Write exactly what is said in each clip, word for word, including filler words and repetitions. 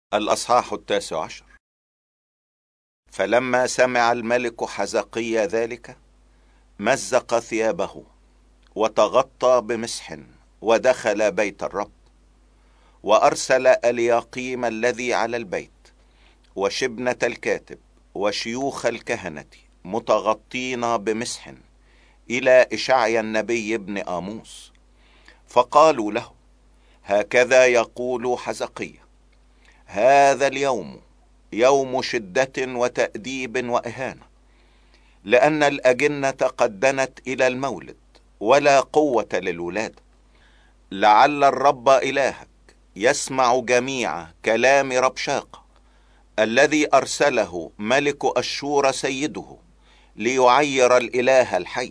الأصحاح التاسع عشر. فلما سمع الملك حزقيا ذلك مزق ثيابه وتغطى بمسح ودخل بيت الرب، وأرسل الياقيم الذي على البيت وشبنة الكاتب وشيوخ الكهنة متغطين بمسح إلى إشعيا النبي ابن آموس، فقالوا له: هكذا يقول حزقيا: هذا اليوم يوم شدة وتأديب وإهانة، لأن الأجنة قد دنت إلى المولد ولا قوة للولادة. لعل الرب إلهك يسمع جميع كلام ربشاقة الذي أرسله ملك أشور سيده ليعير الإله الحي،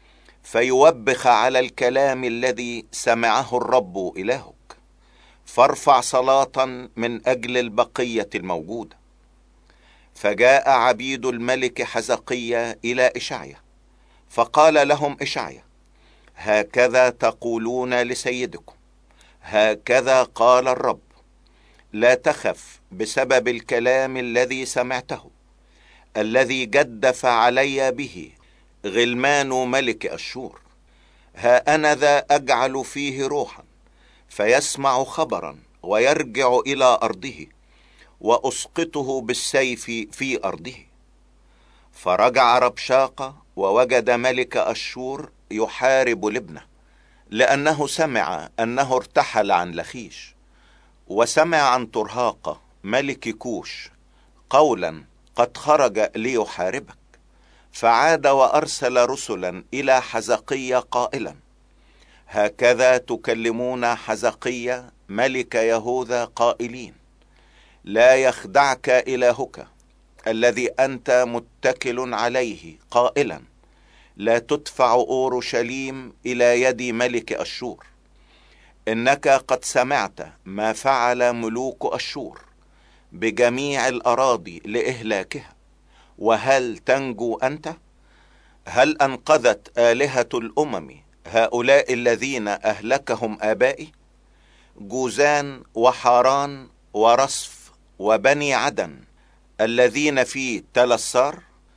فيوبخ على الكلام الذي سمعه الرب إلهك. فارفع صلاة من أجل البقية الموجودة. فجاء عبيد الملك حزقيا إلى إشعيا، فقال لهم إشعيا: هكذا تقولون لسيدكم: هكذا قال الرب، لا تخف بسبب الكلام الذي سمعته، الذي جدف علي به غلمان ملك أشور. ها أنا ذا أجعل فيه روحا فيسمع خبرا ويرجع إلى أرضه، وأسقطه بالسيف في أرضه. فرجع ربشاقة ووجد ملك أشور يحارب لبنة، لأنه سمع أنه ارتحل عن لخيش، وسمع عن ترهاقة ملك كوش قولا: قد خرج ليحاربك. فعاد وأرسل رسلا إلى حزقيا قائلا: هكذا تكلمون حزقيا ملك يهوذا قائلين: لا يخدعك إلهك الذي أنت متكل عليه، قائلا: لا تدفع أورشليم إلى يد ملك أشور. إنك قد سمعت ما فعل ملوك أشور بجميع الأراضي لإهلاكها، وهل تنجو أنت؟ هل أنقذت آلهة الأمم هؤلاء الذين أهلكهم آبائي؟ جوزان وحاران ورصف وبني عدن الذين في تلسار.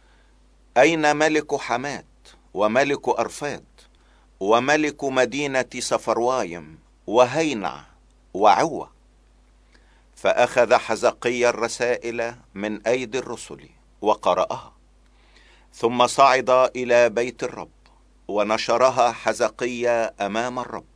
أين ملك حمات وملك أرفاد وملك مدينة سفروايم وهينع وعوة؟ فأخذ حزقيا الرسائل من أيدي الرسل وقرأها، ثم صعد إلى بيت الرب ونشرها حزقيا أمام الرب.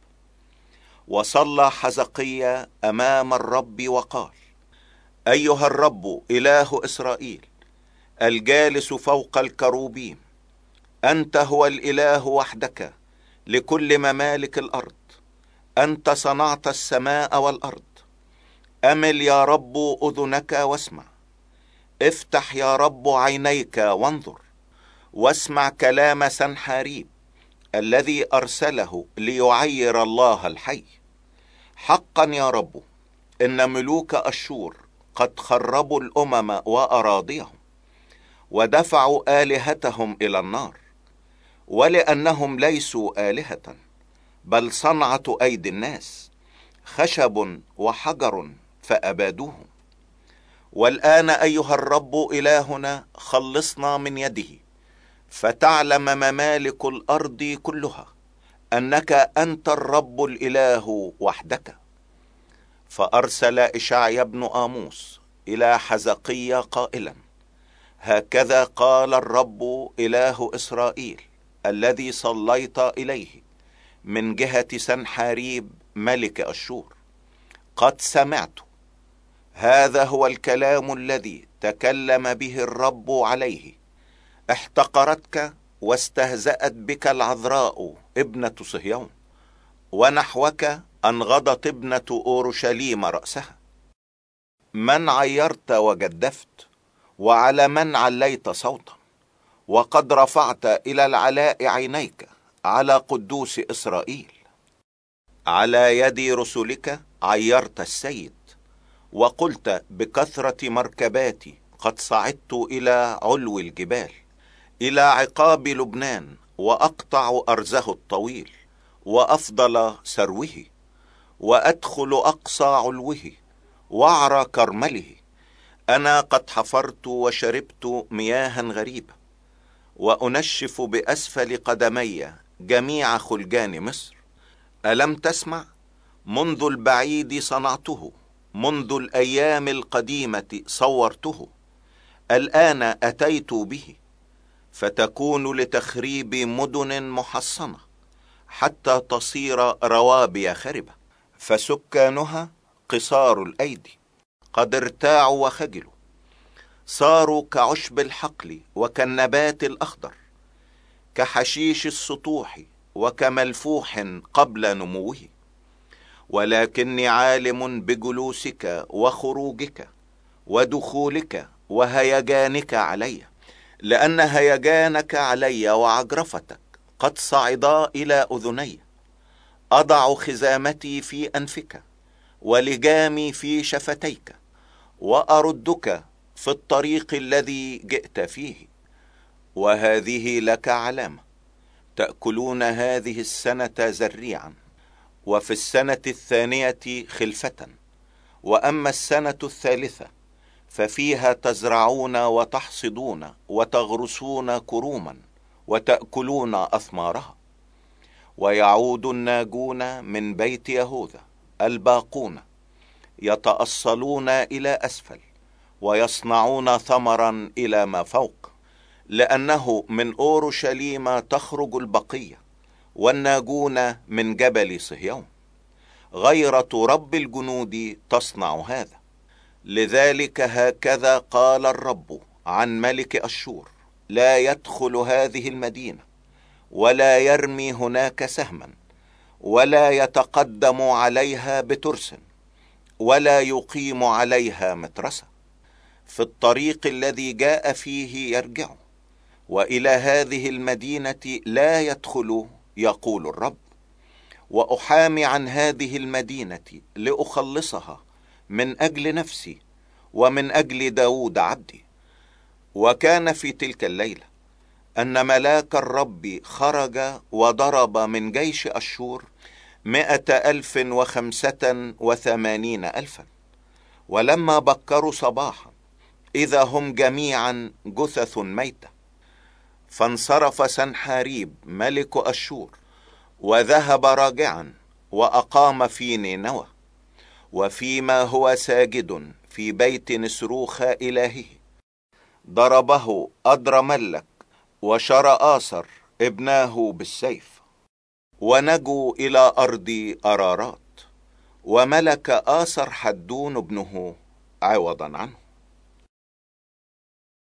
وصلى حزقيا أمام الرب وقال: أيها الرب إله إسرائيل الجالس فوق الكروبيم، أنت هو الإله وحدك لكل ممالك الأرض. أنت صنعت السماء والأرض. أمل يا رب أذنك واسمع، افتح يا رب عينيك وانظر، واسمع كلام سنحاريب الذي أرسله ليعير الله الحي. حقا يا رب إن ملوك أشور قد خربوا الأمم وأراضيهم، ودفعوا آلهتهم إلى النار، ولأنهم ليسوا آلهة بل صنعة أيدي الناس، خشب وحجر فأبادوهم. والآن أيها الرب إلهنا خلصنا من يده، فتعلم ممالك الأرض كلها أنك أنت الرب الإله وحدك. فأرسل إشعيا بن آموس إلى حزقيا قائلا: هكذا قال الرب إله إسرائيل الذي صليت إليه من جهة سنحاريب ملك أشور: قد سمعت. هذا هو الكلام الذي تكلم به الرب عليه. احتقرتك واستهزأت بك العذراء ابنة صهيون، ونحوك أنغضت ابنة أورشليم رأسها. من عيرت وجدفت، وعلى من عليت صوتا، وقد رفعت إلى العلاء عينيك على قدوس إسرائيل. على يد رسلك عيرت السيد، وقلت بكثرة مركباتي قد صعدت إلى علو الجبال، إلى عقاب لبنان، وأقطع أرزه الطويل وأفضل سروه، وأدخل أقصى علوه، وعر كرمله. أنا قد حفرت وشربت مياها غريبة، وأنشف بأسفل قدمي جميع خلجان مصر. ألم تسمع؟ منذ البعيد صنعته، منذ الأيام القديمة صورته. الآن أتيت به، فتكون لتخريب مدن محصنة، حتى تصير روابي خربة. فسكانها قصار الأيدي، قد ارتاعوا وخجلوا، صاروا كعشب الحقل وكالنبات الأخضر، كحشيش السطوح وكملفوح قبل نموه. ولكني عالم بجلوسك وخروجك ودخولك وهيجانك علي، لأن هيجانك علي وعجرفتك قد صعدا إلى أذني. أضع خزامتي في أنفك ولجامي في شفتيك، وأردك في الطريق الذي جئت فيه. وهذه لك علامة: تأكلون هذه السنة زريعا، وفي السنة الثانية خلفة، وأما السنة الثالثة ففيها تزرعون وتحصدون وتغرسون كروما وتأكلون أثمارها. ويعود الناجون من بيت يهوذا الباقون يتأصلون إلى أسفل، ويصنعون ثمرا إلى ما فوق، لأنه من أورشليم تخرج البقية، والناجون من جبل صهيون. غيرة رب الجنود تصنع هذا. لذلك هكذا قال الرب عن ملك أشور: لا يدخل هذه المدينة، ولا يرمي هناك سهما، ولا يتقدم عليها بترس، ولا يقيم عليها مترسة. في الطريق الذي جاء فيه يرجع، وإلى هذه المدينة لا يدخل، يقول الرب. وأحامي عن هذه المدينة لأخلصها من أجل نفسي ومن أجل داود عبدي. وكان في تلك الليلة أن ملاك الرب خرج وضرب من جيش أشور مئة ألف وخمسة وثمانين ألفا. ولما بكروا صباحا إذا هم جميعا جثث ميتة. فانصرف سنحاريب ملك أشور وذهب راجعا، وأقام في نينوى، وفيما هو ساجد في بيت نسروخ إلهه ضربه أدرملك وشرآسر ابناه بالسيف، ونجوا إلى أرض أرارات، وملك آسر حدون ابنه عوضا عنه.